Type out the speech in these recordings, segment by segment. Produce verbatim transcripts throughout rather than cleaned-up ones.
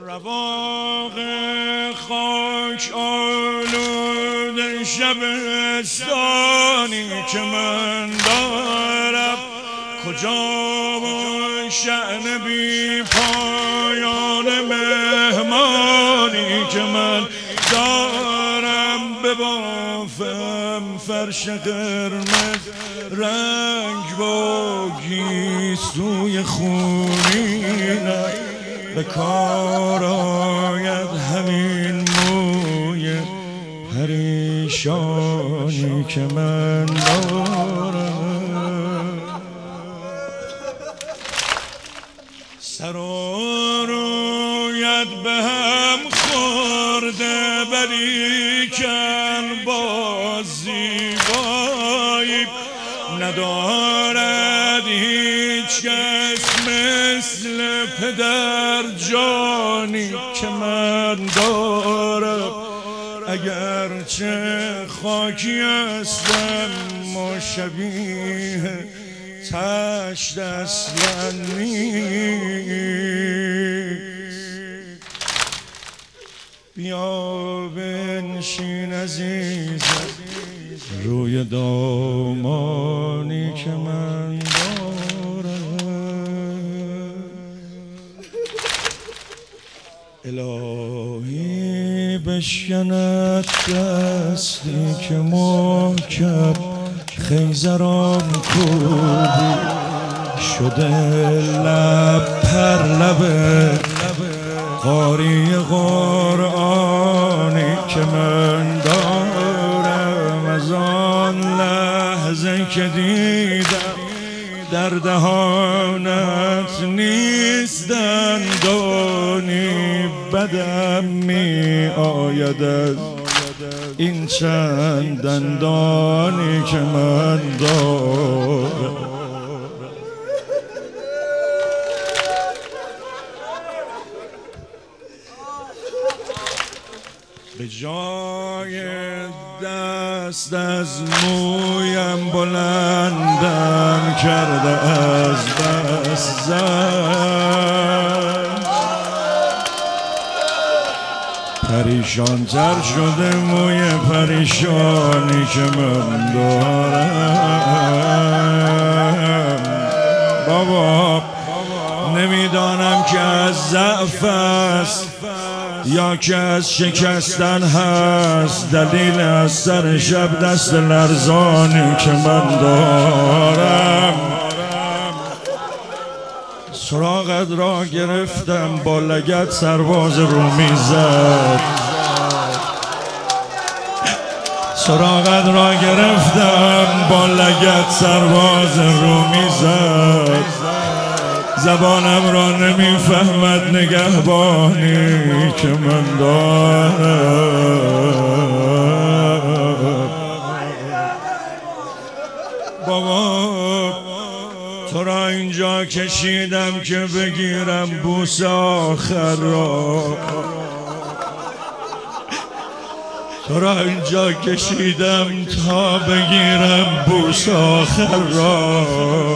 رواق خاک آلود شبستانی که من دارم، کجا و شأن بی پایان مهمانی که من دارم. ببافم فرش قرمز رنگ با گیسوی خونینم، به کار آید همین موی پریشانی که من دارم. سر و رویت به هم خورده ولیکن باز زیبایی ندارد هیچ کس مثل پدر جانی که من دارم. اگرچه خاکی هستم و شبیه تشت اصلا نیست. بیا بنشین عزیزم روی دامانی که من دارم. الهی بشکند دستی که محکم خیزران کوبی شده لب پر لب قاری قرآنی که من دارم. از آن لحظه که دیدم در دهانت نیست دندانی، بدم می آید از این چند دندانی که من دارم. به جای دست از مویم بلندم کرده از بس زن، پریشان تر شده موی پریشانی که من دارم. بابا نمیدانم که از ضعف است یا که از شکستن هست، دلیل از سر شب دست لرزانی که من دارم. سراغت را گرفتم با لگد سرباز رومی زد، سراغت را گرفتم با لگد سرباز رومی زد. زبانم را نمیفهمد نگهبانی که من دارم. بابا تو را اینجا کشیدم که بگیرم بوس آخر را، تو را اینجا کشیدم تا بگیرم بوس آخر را.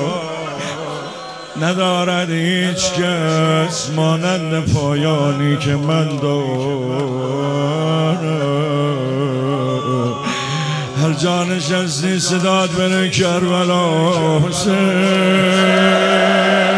ندارد هیچ کس مانند پایانی که من دارم. هر جا نشستی صدات بره کربلا حسین.